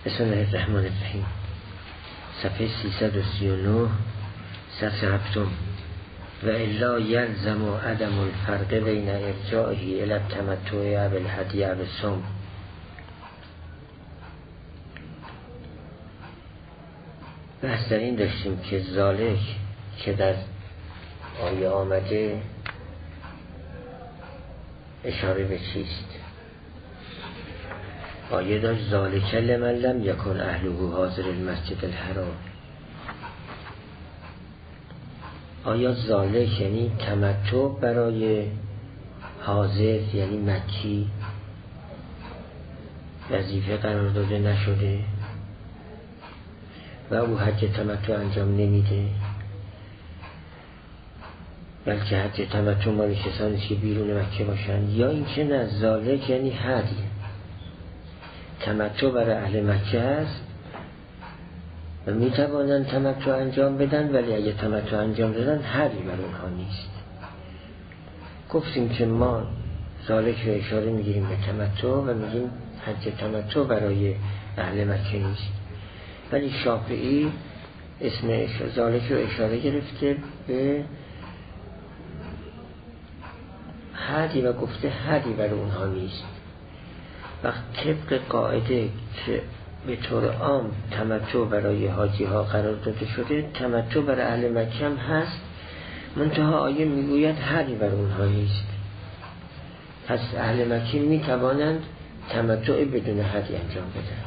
بسم الله الرحمن الرحیم. صفحه 339 سطر هفتم. و الا یلزم عدم الفرق بین ارجاعه الی التمتع و الهدی و الصوم. بحث در این داشتیم که ذالک که در آیه آمده اشاره به چیست؟ آیه داشت ذالک لمن لم یکن اهله حاضر المسجد الحرام. آیا ذالک یعنی تمتع برای حاضر یعنی مکی وظیفه قرار داده نشده و او حج تمتع انجام نمیده، بلکه حج تمتع مال کسانی که بیرون مکه باشند؟ یا اینکه نه، ذالک یعنی هدی، تمتع برای اهل مکه است و میتوانند تمتع انجام بدن، ولی اگه تمتع انجام دادن هدی بر اونها نیست. گفتیم که ما ذالک رو اشاره میگیریم به تمتع و میگیم حج تمتع برای اهل مکه نیست، ولی شافعی اسم ذالک رو اشاره گرفته به هدی و گفته هدی برای اونها نیست. وقت طبق قاعده که به طور عام تمتع برای حاجی ها قرار داده شده، تمتع برای اهل مکه هم هست، منتها آیه میگوید هدی برای اونها نیست. پس اهل مکه میتوانند تمتع بدون هدی انجام بدن.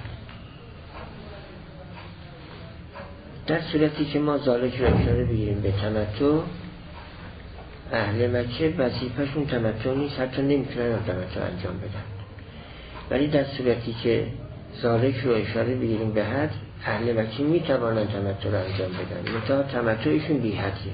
در صورتی که ما ذالک رو اشاره بگیریم به تمتع، اهل مکه وظیفه‌شون تمتع نیست، حتی نمیتونن تمتع انجام بدن. ولی در صورتی که ذالک رو اشاره بگیریم به حد، اهل مکه میتوانن تمتع رو انجام بدن، منتها تمتعشون بی حدیه.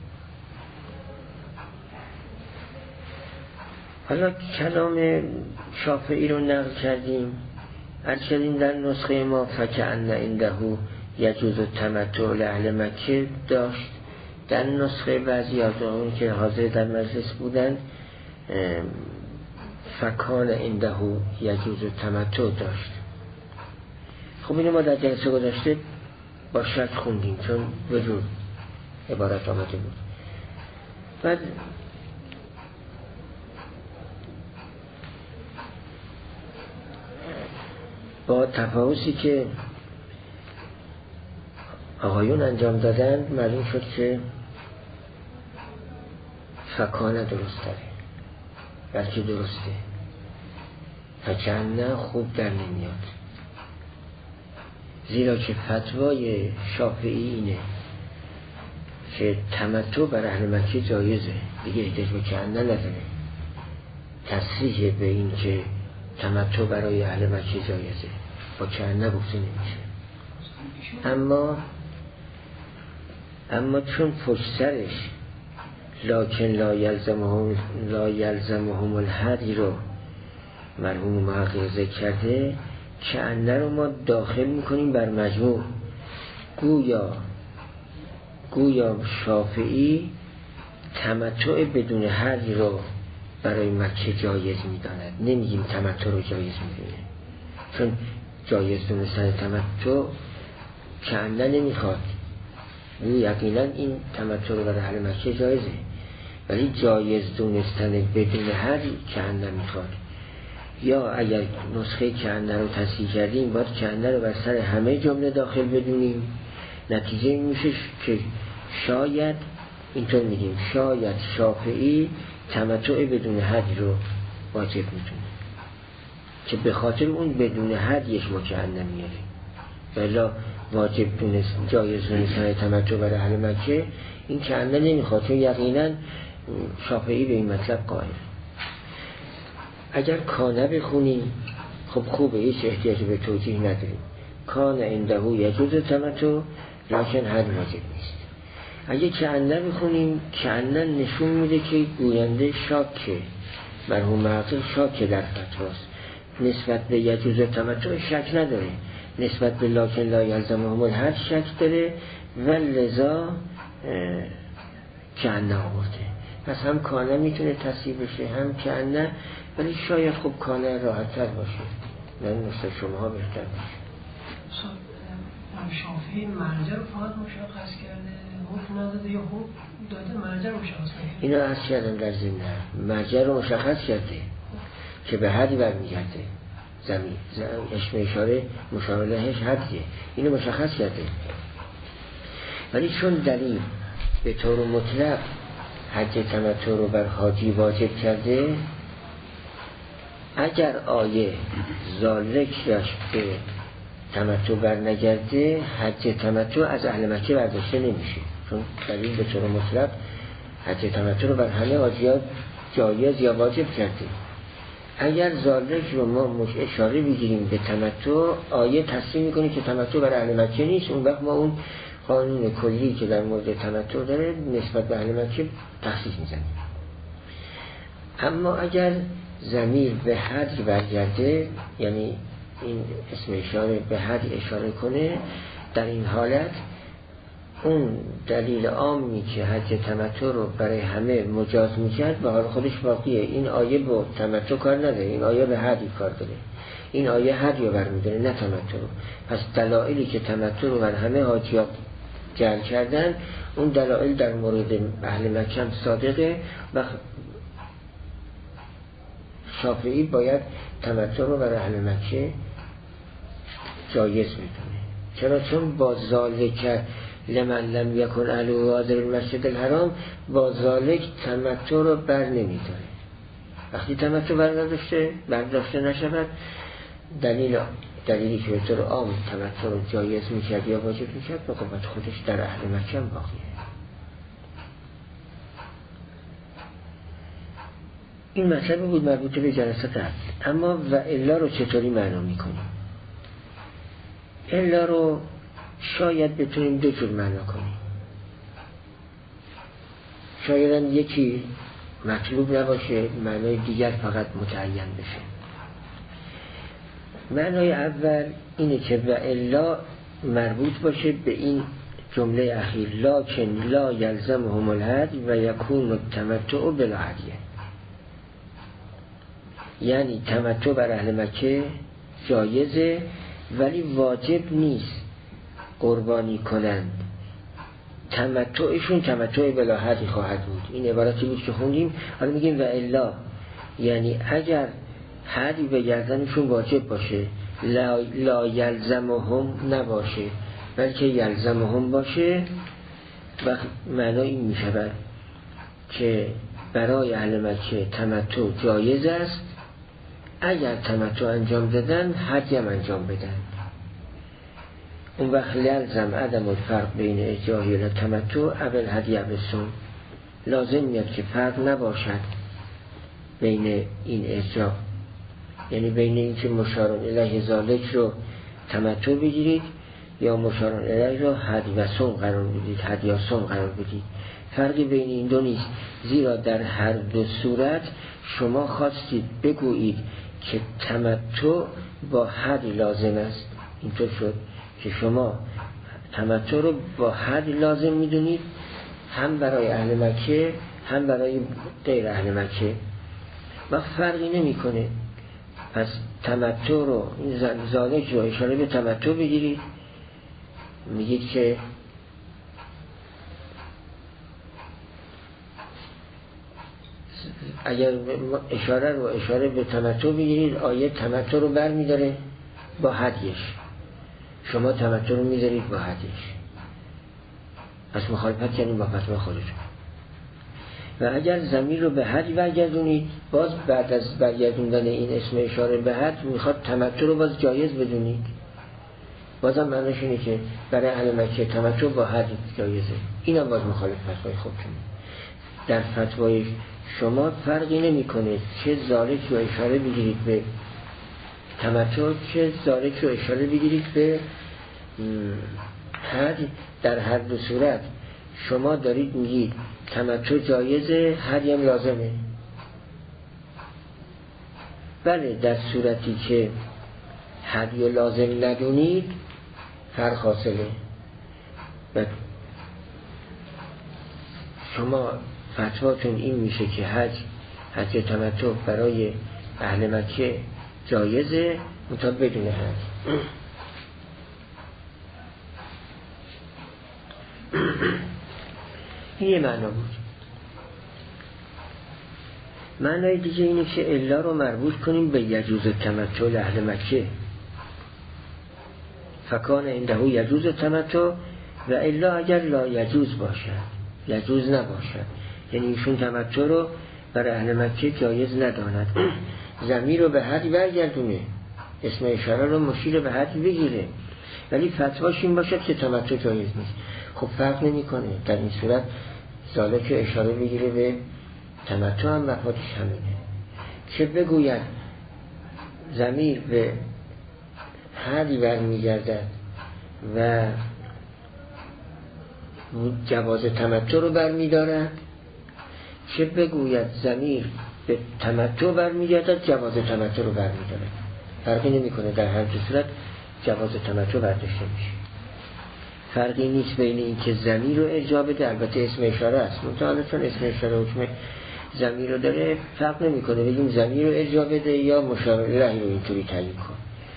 حالا کلام شافعی رو نقل کردیم، کردیم در نسخه ما فکأن عنده یجوز التمتع لاهل مکه داشت. در نسخه بعضی از اون که حاضر در مجلس بودن فکان عنده یجوز التمتع داشت. خب اینو ما در جلسه گذشته با شک خوندیم چون وجود عبارت آمده بود. بعد با تفاوتی که آقایون انجام دادن معلوم شد که فکانه درست داره، بلکه درسته. فکنه خوب در نمیاد، زیرا که فتوای شافعی اینه که تمتع بر اهل مکه جایزه، دیگه احتیاج به کنه نداره. تصریح به این که تمتع برای اهل مکه جایزه با کنه گفته نمیشه. اما چون پشت سرش لکن لا یلزمهم الهدی رو مرحوم محقق ذکر کرده، کنه رو ما داخل میکنیم بر مجموع. گویا شافعی تمتع بدون هدی رو برای مکه جایز میداند، نمیگیم تمتع رو جایز میدونه، چون جایز دونستن تمتع کنه نمیخواد. او یقینا این تمتع رو برای اهل مکه جایزه، ولی جایز دونستن بدون هدی کنه میخواد. یا اگر نسخه کنه رو تصحیح کردیم باید کنه رو بر سر همه جمله داخل بدونیم. نتیجه میشه که شاید اینطور میگیم شاید شافعی تمتع بدون هدی رو واجب میدونه که به خاطر اون بدون هدی یک مکنه میاره، ولی واجب دونست جایز دونستن تمتع برای اهل مکه این کنه نمیخواد، چون یقینا شافعی به این مطلب قائل. اگر کانه بخونیم خب خوبه، هیچ احتیاج به توجیه نداریم. کان عنده یجوز تمتع لکن هر واجب نیست. اگه کنه بخونیم، کنه نشون میده که گوینده شاکه، مرحوم محقق شاکه در فتواست، نسبت به یجوز تمتع شک نداره، نسبت به لکن لا یلزمهم الهدی شک داره و لذا کنه آورده. پس هم کانه میتونه تصحیح بشه هم کنه، ولی شاید خب کانه راحت تر باشه، نه مثل شما بهتر باشه. شافعی مرجع رو فقط مشخص کرده، حکم نداده یا حکم داده مرجع رو مشخص کرده؟ اینا عرض کردم در ضمن مرجع رو مشخص کرده که به حدی برمیگرده، زمین اسم اشاره مشار لهش حدیه، اینو مشخص کرده. ولی چون دلیل به طور مطلق حج تمتع رو بر حاجی واجب کرده، اگر آیه ذالکش به تمتع بر نگرده، حج تمتع از اهل مکه برداشته نمیشه، چون دلیل به طور مطلق حج تمتع رو بر همه حاجیان جایز یا واجب کرده. اگر ذالک رو ما اشاره بگیریم به تمتع، آیه تصریح میکنه که تمتع بر اهل مکه نیست، اون وقت ما اون قانون کلی که در مورد تمتع داره نسبت به اهل مکه تخصیص میزنیم. اما اگر ضمیر به حج برگرده، یعنی این اسم اشاره به حج اشاره کنه، در این حالت اون دلیل عامی که حج تمتع رو برای همه مجاز میکرد به حال خودش باقیه. این آیه با تمتع کار نداره، این آیه به حج کار داره، این آیه حج رو برمیداره نه تمتع رو. پس دلایلی که تمتع رو بر همه حاجیان جعل کردن، اون دلایل در مورد اهل مکه هم صادقه و شافعی باید تمتع رو برای اهل مکه جایز میدونه. چرا؟ چون با ذالک لمن لم یکن اهل حاضر المسجد الحرام، با ذالک تمتع رو بر نمیداره. وقتی تمتع برداشته نشود، دلیلی که به طور عام تمتع رو جایز میکرد یا واجب میکرد، مقابل خودش در اهل مکه هم باقیه. این مطلب بود مربوط به جلسه قبل. اما و الا رو چطوری معنا میکنیم؟ الا رو شاید بتونیم دو جور معنا کنیم. شاید یکی مطلوب نباشه، معنای دیگر فقط متعین بشه. معنای اول اینه که و الا مربوط باشه به این جمله اخیر، لکن لا یلزمهم الحج و یکون التمتع بلا هدیه. یعنی تمتع بر اهل مکه جایزه ولی واجب نیست قربانی کنند، تمتعشون تمتع بلا هدی خواهد بود. این عبارتی بود که خوندیم. حالا میگیم و الا، یعنی اگر هدی به گردنشون واجب باشه، لا یلزمهم نباشه بلکه یلزمهم باشه، و معنی این میشود که برای اهل مکه تمتع جایز است، اگر تمتع انجام دادن حج هم انجام بدن. اون وقت لازم عدم الفرق بین احجاج و تمتع اول هدی ابسون، لازم میاد که فرق نباشد بین این احجاج، یعنی بین این که مشارون الیه ذالک رو تمتع بگیرید یا مشارون الیه رو هدی و سوم قرار بدید، هدی یا سوم قرار بدید. فرقی بین این دو نیست، زیرا در هر دو صورت شما خواستید بگویید که تمتع با حد لازم است. اینطور شد که شما تمتع رو با حد لازم میدونید، هم برای اهل مکه هم برای غیر اهل مکه، و فرقی نمیکنه. پس تمتع رو، ذالک رو اشاره به تمتع بگیرید، میگید که اگر اشاره رو اشاره به تمتع بگیرید، آیه تمتع رو بر میداره با هدیش، شما تمتع رو میذارید با هدیش، پس مخالفت کردیم با فتوا خودتون. و اگر ضمیر رو به حج برگردونید، باز بعد از برگردوندن این اسم اشاره به حج میخواد تمتع رو باز جایز بدونید، بازم معنیش اینه که برای اهل مکه تمتع با حج جایزه. اینم باز مخالف فتوای خودتون. در فتوای شما فرقی نمیکنه چه ذالک رو اشاره بگیرید به تمتع، چه ذالک رو اشاره بگیرید به حج. در هر دو صورت شما دارید میگید تمتع جایزه، حج هم لازمه. بله، در صورتی که حج لازم ندونید فرق حاصله و شما فتواتون این میشه که حج تمتع برای اهل مکه جایزه، مطابق بدون حج. این یه معنا بود. معنای دیگه اینه که الا رو مربوط کنیم به یجوز تمتع لأهل مکه، فکان عنده یجوز تمتع، و الا اگر لا یجوز باشد، یجوز نباشد، یعنی ایشون تمتع رو برای اهل مکه جایز نداند، ضمیر رو به حدی برگردونه، اسم اشاره رو مشیر به حدی بگیره، ولی فتواش این باشد که تمتع جایز نیست. خب فرق نمی کنه. در این صورت ذالک اشاره بگیره به تمتع، هم مفادش همینه که بگوید ضمیر به حدی برمیگردد و جواز تمتع رو برمیدارد، که بگوید ضمیر به تمتع برمیگردد جواز تمتع رو برمیدارد. فرقی نمی کنه، در هر دو صورت جواز تمتع برداشته میشه. فرقی نیست بین این که ضمیر رو ارجاع بده، البته اسم اشاره است، منتها چون اسم اشاره حکم ضمیر رو داره فرق نمی کنه بگیم ضمیر رو ارجاع بده یا مشابه رو اینطوری تعیین کن.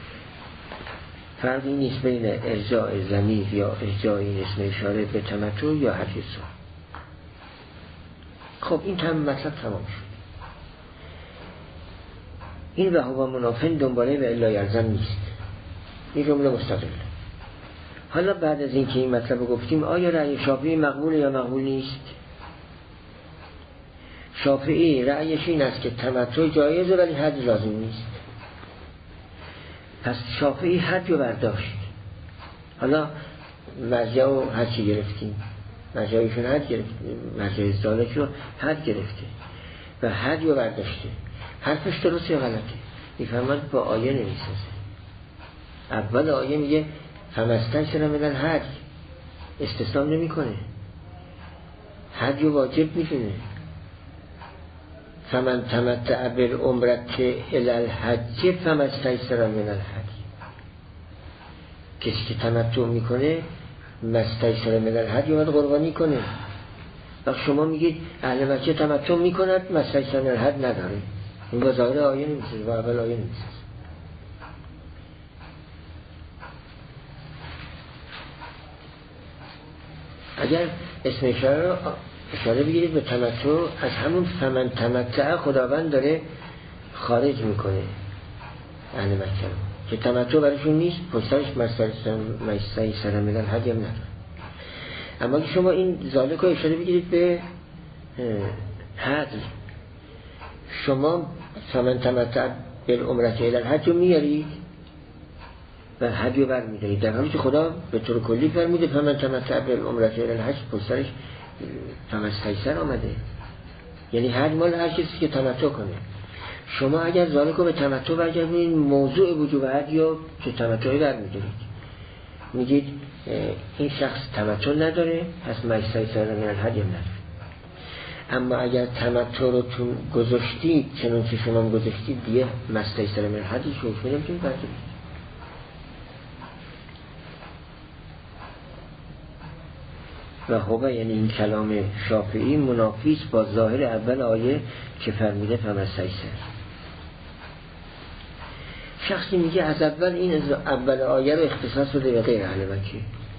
فرقی نیست بین ارجاع ضمیر یا ارجاع این اسم اشاره به تمتع یا هر چیز. خب این مطلب تمام شد. این و هو منافن دنباله و الا یلزم نیست، این جمله مستقل. حالا بعد از اینکه این مطلب رو گفتیم، آیا رأی شافعی مقبول یا مقبول نیست؟ شافعی رأیش این است که تمتع جایزه ولی حد لازم نیست. پس شافعی حد رو برداشت. حالا مرجع رو هرچی گرفتیم، مرجعیشون حد گرفته، مرجع ذالک رو حد گرفته و حد رو برداشته. حرفش درست یا غلطه؟ میفهمد با آیه نمیسازه. اول آیه میگه فمستنشر من الحج، استثناء نمی کنه، حج رو واجب میدونه. فمن تمتع بالعمرة الی الحج فمستیسر من الحج، کسی که تمتع میکنه مستیسر من الحج اومد قربانی کنه. وقت شما میگید اهل مکه تمتع میکند مستیسر من الحج نداره، این با ظاهر آیه نمیسازه، با اول آیه نمیسازه. اگر اسم اشاره رو اشاره بگیرید به تمتع، از همون فمن تمتع خداوند داره خارج میکنه اهل مکه رو که تمتع برایشون نیست، پشترش مستعی سرمدن حدی هم نداره. اما که شما این ذالک رو اشاره بگیرید به حد، شما فمن تمتع بالعمرة الی الحج رو میارید و حج رو برمیدارید، در حالی که خدا به طور کلی فرموده فمن تمتع بالعمرة الی الحج، پشترش فمستیسر آمده، یعنی حج مال هر کسی که تمتع کنه. شما اگر ذالک رو به تمتع برگردونید، موضوع وجوب حج رو که تمتعی برمیدارید، میگید این شخص تمتع نداره پس مستیسر من الحج هم نداره. اما اگر تمتع رو تون گذاشتید چنون که شما گذاشتید، دیگه مستیسر من الحج شو نمیتونید برگردید. و هو یعنی این کلام شافعی منافی است با ظاهر اول آیه که فرمیده فمستیسر. شخصی میگه از اول این اول آیه رو اختصاص بده به غیر اهل مکه،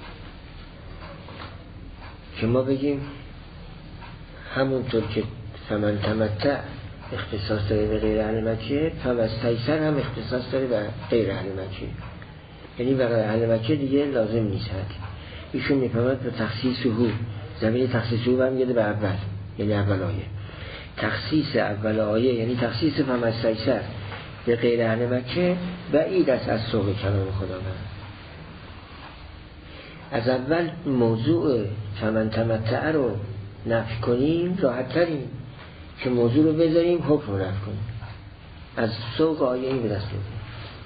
که ما بگیم همونطور که فمن تمتع اختصاص داره به غیر اهل مکه، فمستیسر هم اختصاص داره به غیر اهل مکه، یعنی برای اهل مکه دیگه لازم نیست. ایشون میفهمد به تخصیص هو، زمین تخصیص هو برمیگرده به اول، یعنی اول آیه. تخصیص اول آیه یعنی تخصیص فمستیسر به غیر اهل مکه بعید است از سوق کلام خداوند. از اول موضوع فمن تمتع رو نفی کنیم راحت تریم که موضوع رو بذاریم حکم رو نفی کنیم، از سوق آیه این به دست بودیم.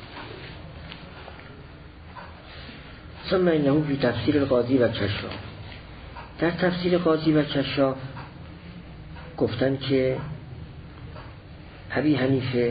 ثم انه فی تفسیر القاضی و کشاف، در تفسیر قاضی و کشاف گفتن که ابی حنیفه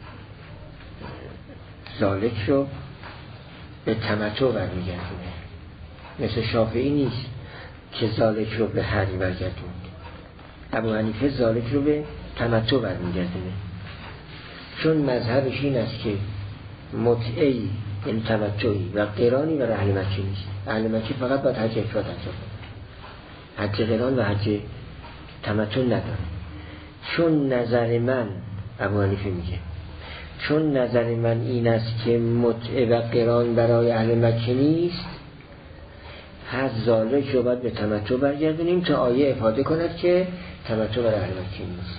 ذالک رو به تمتع برمیگردونه، مثل شافعی نیست که ذالک رو به حدی برگردونه. ابو حنیفه ذالک رو به تمتع برمیگردونه، چون مذهبش این است که متعی یعنی تمتعی و قرانی برای اهل مکه نیست. اهل مکه فقط باید حج افراد انجام بدن. حج قران و حج تمتع نداره. چون نظر من، ابو حنیفه میگه چون نظر من این است که متع و قران برای اهل مکه نیست، هر ذالک رو باید به تمتع برگردونیم تا آیه افاده کند که تمتع برای اهل مکه نیست.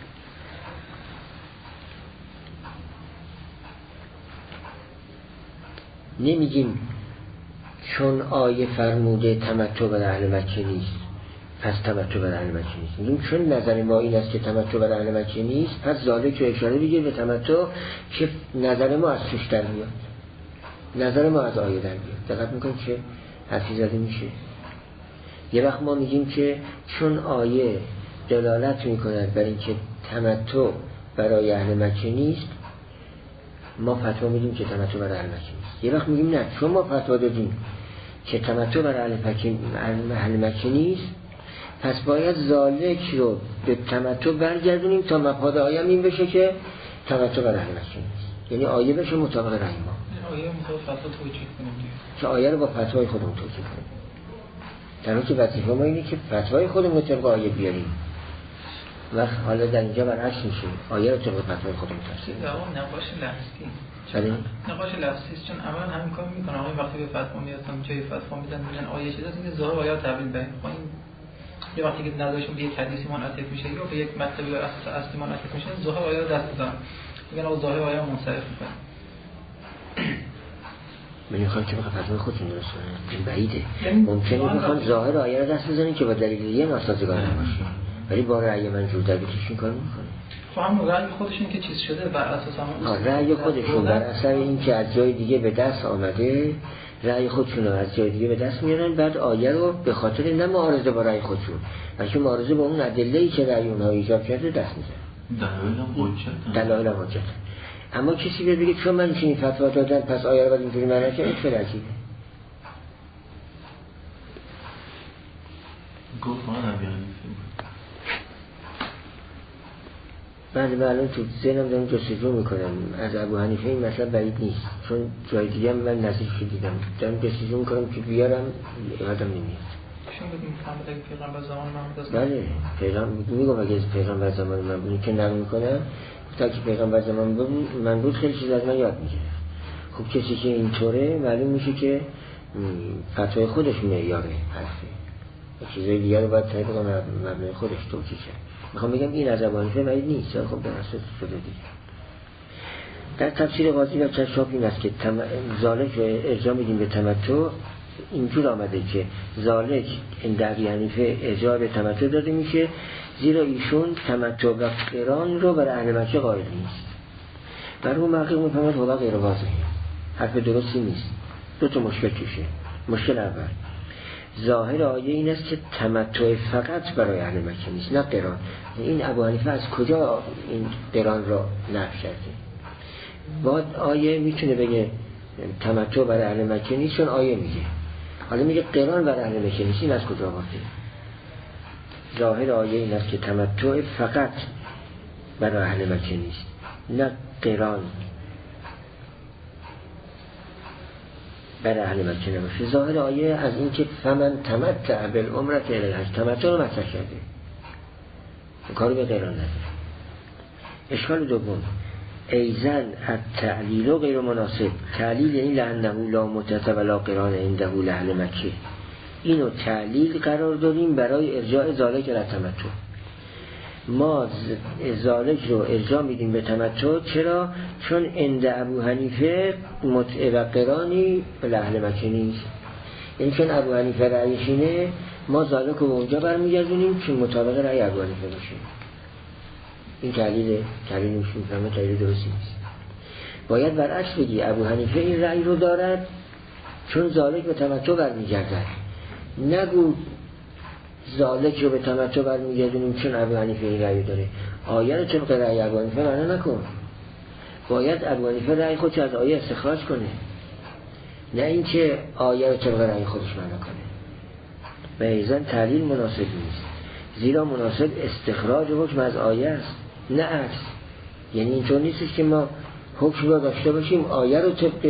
نمیگیم چون آیه فرموده تمتع برای اهل مکه نیست پس تمتع برای اهل مکه نیست. میگیم چون نظر ما این است که تمتع برای اهل مکه نیست، پس ذالک رو اشاره بگیر به تمتع که نظر ما از توش در میاد، نظر ما از آیه در میاد. دقت میکنید که حرفی زده میشه. یه وقت ما میگیم که چون آیه دلالت میکند بر این که تمتع برای اهل مکه نیست، ما فتوا میدیم که تمتع برای اهل مکه نیست. یه وقت میگیم نه، چون ما فتوا دادیم که تمتع برای اهل مکه نیست، پس باید ذالک رو به تمتع برگردونیم تا مفاد آیه این بشه که تمتع برای اهل مکه نیست، یعنی آیه بشه مطابق رأی ما. آیه مطابق فتوا توجیه کنیم که آیه رو با فتوای خودمون توجیه کنیم. در حالی که وظیفه ما اینه که فتوای خودمون رو طبق آیه بیاریم. و حالا در اینجا برعکس میشه، آیه رو طبق فتوای خودمون تفسیر کنیم. نقاش لفظی. بله. نقاش لفظی است، چون اول همین کار میکنه. آقای وقتی به فتوا میادن جای فتوا میدن میگن آیه چیزا که ظاهر آیه تعبیر بین. خب این یه وقتی که نظرشون به یک حدیثی منعطف میشه یا به یک مطلبی یا اصلی منعطف میشه، ظاهر آیه رو دست میزنن. میگن آقا ظاهر آیه رو منصرف میکنه. من میخوام که بخواه فتوای خودتون درست کنم، این بعیده. ممکنه بخوام ظاهر آیه رو دست بزنیم که با دلیل یه ناسازگار نباشه، ولی با رأی منظور در بیتشون کار میکنه. تو هم رأی خودشون که چیز شده بر اساس هم رأی خودشون بر اثر این که از جای دیگه به دست آمده، رأی خودشون رو از جای دیگه به دست میارن، بعد آیه رو به خاطر نه معارضه با رأی خودشون بلکه معارضه با اون ادله‌ای که رأی اونها ایجاب کرده دست میزنن. دلایل هم حجت. اما کسی بگه چون من این فتوا دادم پس آیه رو باید اینجوری معنی کنم، این خیلی عجیبه. بله من الان تو ذهنم دارم جستجو میکنم از ابو حنیفه این مسئله بعید نیست، چون جای دیگه هم من نزدیک دیدم، دارم جستجو میکنم که بیارم یادم نمیاد. شما بگیم محمد اگه پیغمبر زمان محمد است؟ بله میگم اگه پیغمبر زمان من بود که نقل میکنم تا که پیغمبر زمان من بود خیلی چیز از من یاد میگیره. خب کسی که اینطوره معلوم میشه که فتوای خودش معیاره حرفه، چیزای دیگه رو باید طبق مبنای خودش توجیه کرد. میخوام بگم این از ابو حنیفه بعید نیست، خب به اساس شده دیگه. در تفسیر قاضی و کشاف این است که ذالک رو ارجاع میدیم به تمتع. اینجور آمده که ذالک عند ابی حنیفه ارجاع به تمتع داده میشه، زیرا ایشون تمتع و قران رو برای اهل مکه قائل نیست. برای اون محقق میفهمد هوا غیر واضحه، حرف درستی نیست. دو تا مشکل توشه. مشکل اول ظاهر آیه این است که تمتع فقط برای اهل مکه نیست نه قران. این ابو حنیفه از کجا این قران را نفی کرده؟ بعد آیه میتونه بگه تمتع برای اهل مکه نیست چون آیه میگه، حالا میگه قران برای اهل مکه نیست، این از کجا آورده؟ ظاهر آیه این است که تمتع فقط برای اهل مکه نیست نه قران برای اهل مکه نباشه. ظاهر آیه از این که فمن تمتع بالعمره الی الحج، تمتع رو مطرح کرده، کاری به قران نداره. اشکال دوم ایزن التعلیل غیر مناسب. تعلیل یعنی لانه لا متعه ولا قران عنده لاهل مکه، اینو تعلیل قرار داریم برای ارجاع ذالک الی تمتع. ما ذالک رو ارجاع میدیم به تمتع. چرا؟ چون عند ابو حنیفه متعه و قرانی به اهل مکه نیست. این چون ابو حنیفه رأیش اینه، ما ذالک رو به اونجا برمیگردونیم که مطابق رأی ابو حنیفه باشه. این تعلیل میشون تعلیل درستی نیست. باید برعکس بگی ابو حنیفه این رأی رو دارد چون ذالک به تمتع برمیگردد، نگو ذالک رو به تمتع برمیگردونیم چون ابو حنیفه این رأی داره. آیه رو طبق رأی ابو حنیفه معنا نکن، باید ابو حنیفه رأی خودش از آیه استخراج کنه، نه اینکه آیه رو طبق رأی خودش معنا کنه. و ایزن تعلیل مناسب نیست، زیرا مناسب استخراج حکم از آیه است نه عکس. یعنی اینطور نیست که ما حکم رو داشته باشیم آیه رو طبق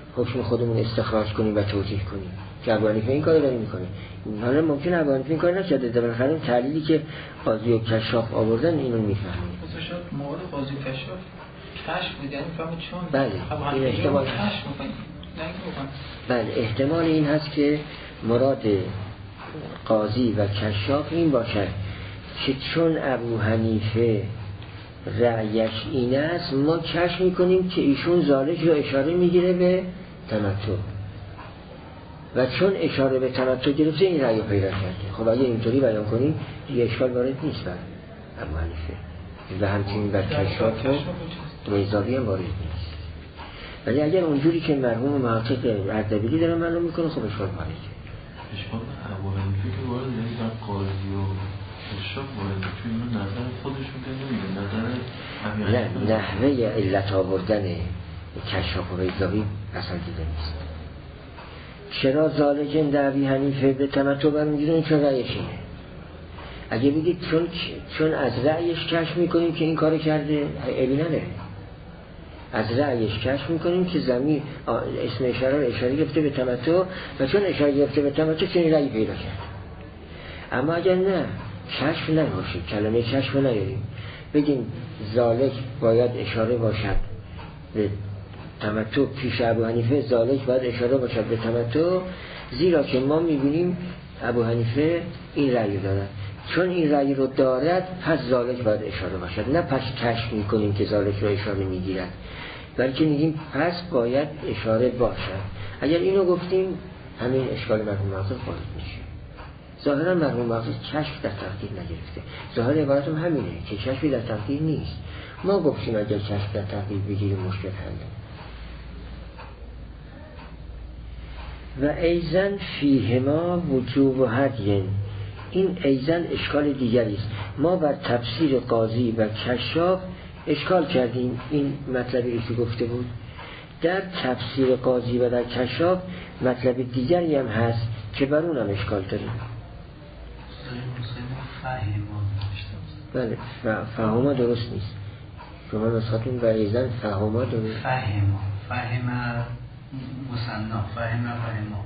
حکم خودمون استخراج کنیم و توجیه کنیم که ابو حنیفه این کارو داره میکنه. حالا ممکنه ابو حنیفه این کار نکرده، در بالاخره اون تعلیلی که قاضی و کشاف آوردن اینو میفهمیم. شاید موارد قاضی و کشاف کشف بود، یعنی فهمید چون بله این احتمال کشف میکنیم. بله احتمال این هست که مراد قاضی و کشاف این باشد که چون ابو حنیفه رأیش این است، ما کشف میکنیم که ایشون زالج رو اشاره میگیره به تمتع و چون اشاره به تمتع گرفته این رأی رو پیدا کرده. خب اگه اینطوری بیان کنیم دیگه اشکال وارد نیست بر ابو حنیفه و همچنین بر کشاف و میزاوی هم وارد نیست. ولی اگر اونجوری که مرحوم محقق اردبیلی داره معلوم میکنه خب اشکال وارده. اشکال ابو حنیفه که وارد یعنی در قاضی و کشاف وارده، چون اینو نظر خودشون که نمیده، نظر نه نحوه علت آوردن کشاف و بیضاوی اصلا دیده نیست. چرا زالجن در ابی حنیفه به تمتع برمیگیرن؟ چون رأیش اینه. اگه بگید چون از رأیش کشف میکنیم که این کار کرده، عیبی نداره. از رأیش کشف میکنیم که زمین اسم اشاره رو اشاره گرفته به تمتع و چون اشاره گرفته به تمتع چون این رأی پیدا کرد. اما اگر نه کشف نباشه، کلمه کشف نداریم، بگیم زالج باید اشاره باشد به تمتع، پیش ابو حنیفه زالج باید اشاره باشد به تمتع، زیرا که ما میبینیم ابو حنیفه این رأی دارد، چون این رأی رو دارد پس زالج باید اشاره باشد، نه پس کشف میکنیم که زالج رو اشاره میگیرد، بلکه میگیم پس باید اشاره باشد. اگر اینو گفتیم همین اشکال مرحوم محقق وارد میشه. ظاهرا مرحوم محقق کشف در تقدیر نگرفته، ظاهر عبارتم همینه که کشفی در تقدیر نیست. ما گفتیم اگر کشف در تقدیر بگیریم مشکل حله. و ایزن فیهما وجوب هدین، این ایزن اشکال دیگری است. ما بر تفسیر قاضی و کشاف اشکال کردیم، این مطلبی که گفته بود. در تفسیر قاضی و در کشاف مطلب دیگری هم هست که بر اونم اشکال داریم. بله فهما درست نیست. شما نسختون بر ایزن فهما درست. فهم مصنع فهما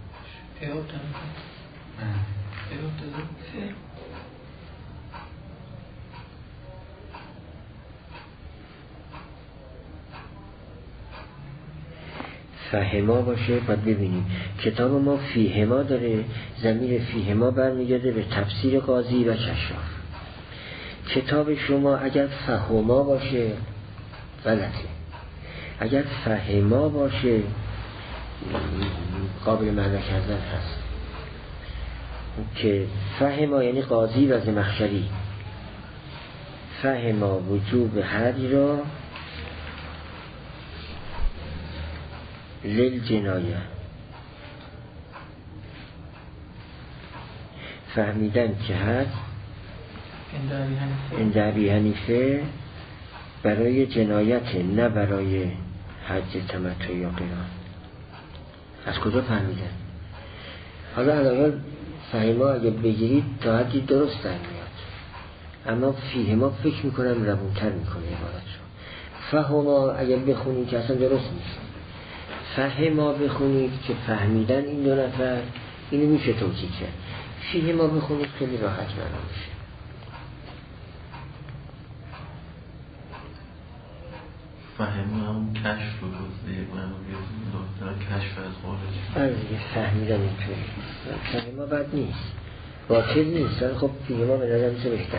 فهما باشه. باید ببینیم کتاب ما فیهما داره، ضمیر فیهما برمیگرده به تفسیر قاضی و کشاف. کتاب شما اگر فهما باشه غلطه، اگر فهما باشه قابل معنی کردن هست که فهما یعنی قاضی و زمخشری فهما وجوب حدی را للجنایه، فهمیدن که حد عند ابی حنیفه برای جنایت، نه برای حج تمتع یا قران. از کجا فهمیدن؟ حالا علاوه فهما اگه بگیرید تا حدی درست در میاد، اما فیهما فکر میکنم روونتر میکنه عبارت رو. فهما اگه بخونید که اصلا درست نیست، فهما بخونید که فهمیدن این دو نفر، اینو میشه توجیه کرد. فیهما بخونید خیلی راحت معنا میشه. فهمه همون کشف رو گفته، منو کشف از خارج. آره دیگه فهمیدن اینطوری. فهمه بد نیست، باطل نیست، ولی خب فیهما به نظر میشه بهتره.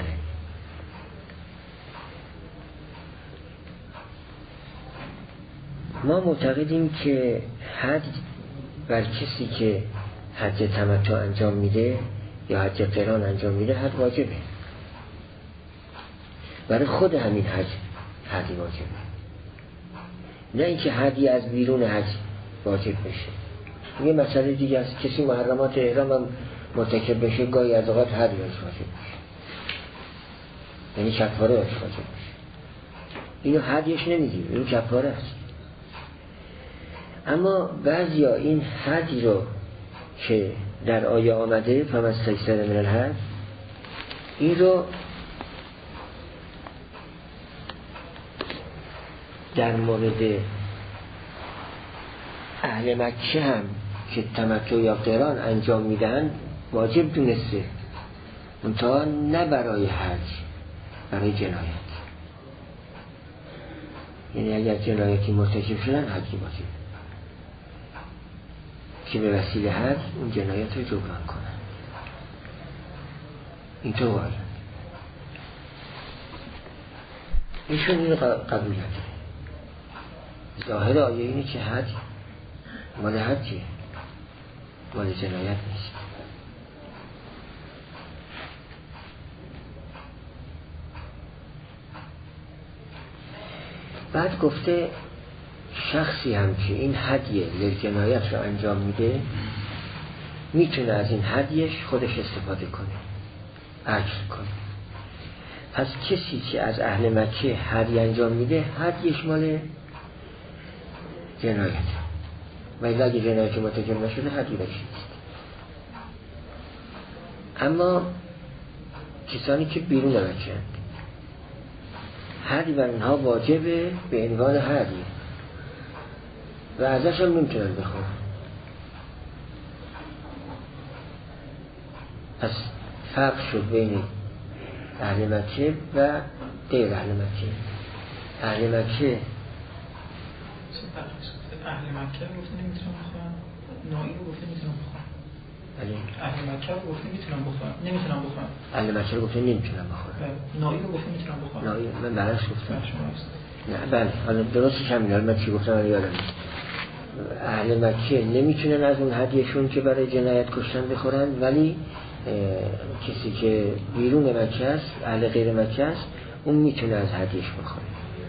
ما معتقدیم که حد بر کسی که حج تمتع انجام میده یا حج قران انجام میده حد واجبه، برای خود همین حج حدی واجبه، نه اینکه حدی از بیرون حج واجب بشه. یه مسئله دیگه است، کسی محرمات احرام هم مرتکب بشه گاهی از اوقات حدی واجب بشه، یعنی کفاره واجب بشه. اینو حدیش نمیگیم، اینو کفاره است. اما بعضیا این حدی رو که در آیه آمده فمستیسر من الهدی، این رو در مورد اهل مکه هم که تمتع یا قران انجام میدن واجب دونسته، منتها نه برای حج، برای جنایت. یعنی اگر جنایتی مرتکب شدن حجی واجب که به وسیله حج اون جنایت رو جبران کنن. اینطور وارد ایشون این قبول نداره. ظاهر آیه اینه که حج مال حجه، مال جنایت نیست. بعد گفته شخصی هم که این هدیه للجنایت رو انجام میده میتونه از این هدیهش خودش استفاده کنه، اجر کنه. پس کسی که از اهل مکه هدیه انجام میده هدیهش مال جنایت، ولی اگه جنایت مرتکب نشده هدیه نیست. اما کسانی که بیرون مکه هستند هدیه بر اونها واجبه به عنوان هدیه و ازش هم نمیتونن بخورن. پس فرق شد بین اهل مکه و غیر اهل مکه. اهل مکه اهل مکه رو گفته نمیتونن بخورن، نایی رو گفته میتونن بخورن. اهل مکه رو گفته میتونن بخورن، نمیتونن بخورن. اهل مکه رو گفته نمیتونن بخورن، نایی رو گفته میتونن بخورن. نایی من برعکس گفتم. نه بله حالا درستش همین. حالا من چی گفتم رو یادم نیست. اهل مکه نمیتونن از اون هدیهشون که برای جنایت کشتن بخورن، ولی کسی که بیرون مکه است، اهل غیر مکه است، اون میتونه از هدیهش بخوره.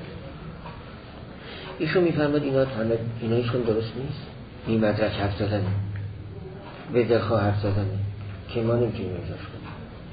ایشون میفرماد اینا ایشون درست نیست. این مدرک حرف زدنه، به دلخواه حرف زدنه که ما نمیتونیم ارزاش کنیم.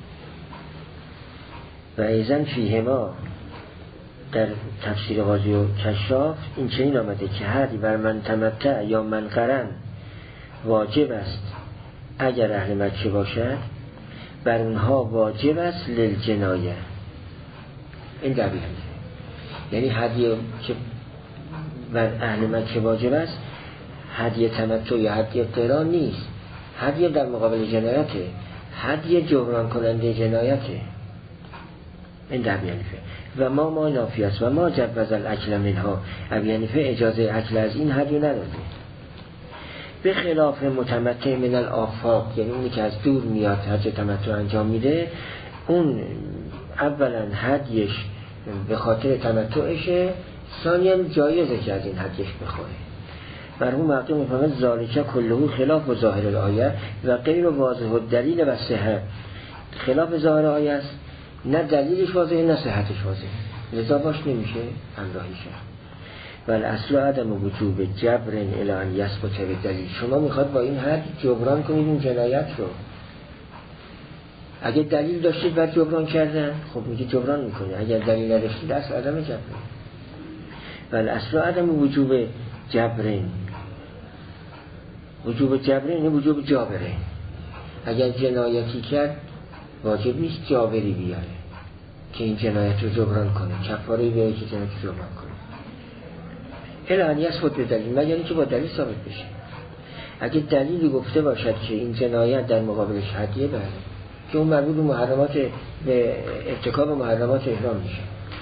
و ایزن فیهما در تفسیر قاضی و کشاف این چنین آمده که هدی بر من تمتع یا من قرن واجب است اگر اهل مکه باشد، بر اونها واجب است للجنایه. این دلیل یعنی هدیه که بر اهل مکه واجب است هدیه تمتع یا هدیه قران نیست. هدیه در مقابل جنایته، هدیه جبران کننده جنایته. این در بیانیفه و ما نافی است و ما جبز الاکل منها. بیانیفه اجازه اکل از این هدیه نداده. به خلاف متمتع من الآفاق، یعنی اونی که از دور میاد حج تمتع انجام میده، اون اولا هدیش به خاطر تمتعشه، ثانیاً جایزه که از این هدیش بخوره. مرحوم مقدم میفهمد ذالک کله خلاف و ظاهر الآیه و غیر واضح الدلیل و صحه. خلاف ظاهر آیه است، نه دلیلش واضحه نه صحتش واضحه، لذا باش نمیشه همراهیشه. ولی اصل عدم وجوب جبر الی ان یثبت بالدلیل. شما میخواد با این حد جبران کنید این جنایت رو. اگه دلیل داشتید بعد جبران کردن، خب میگه جبران میکنه. اگر دلیل نداشتید اصل عدم جبر. ولی اصل عدم وجوب جبر، وجوب جبر یعنی وجوب جابره. اگر جنایتی کرد واجب نیست جابری بیاره که این جنایت رو جبران کنه، کفاره بیاره که جنایت رو جبران کنه. الان یثبت به دلیل، مگر اینکه با دلیل ثابت بشه. اگه دلیلی گفته باشد که این جنایت در مقابلش هدیه، بله، که اون مربوط به محرمات، به ارتکاب محرمات احرام میشه.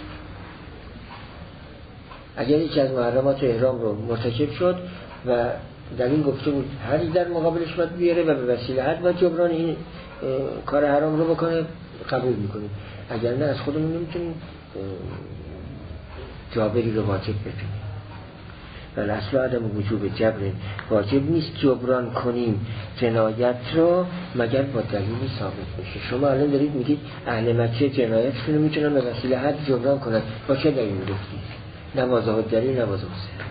اگر یکی از محرمات احرام رو مرتکب شد و دلیل گفته بود هدی در مقابلش باید بیاره و به وسیله حد باید جبران این کار حرام رو بکنه، قبول میکنیم. اگر نه از خودمون نمیتونیم جابری رو واجب بکنیم. ولی اصل عدم وجوب جبر، واجب نیست جبران کنیم جنایت رو مگر با دلیلی ثابت بشه. شما الان دارید میگید اهل مکه جنایتشون رو میتونن به وسیله حد جبران کنن، با چه دلیل میگفتید؟ نوازه دلیل نوازه حسین.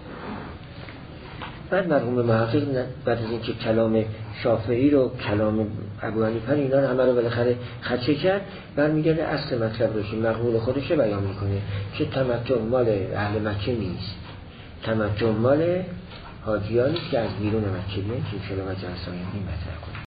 بعد مرحوم محقق بعد از اینکه کلام شافعی رو، کلام ابو حنیفه اینا رو همه رو بالاخره خدشه کرد، برمیگرده اصل مطلب رو که مقبول خودش بیان میکنه که تمتع مال اهل مکه نیست، تمتع مال حاجیانی که از بیرون مکه میان، که ان شاء الله جلسه آینده مطرح کنیم.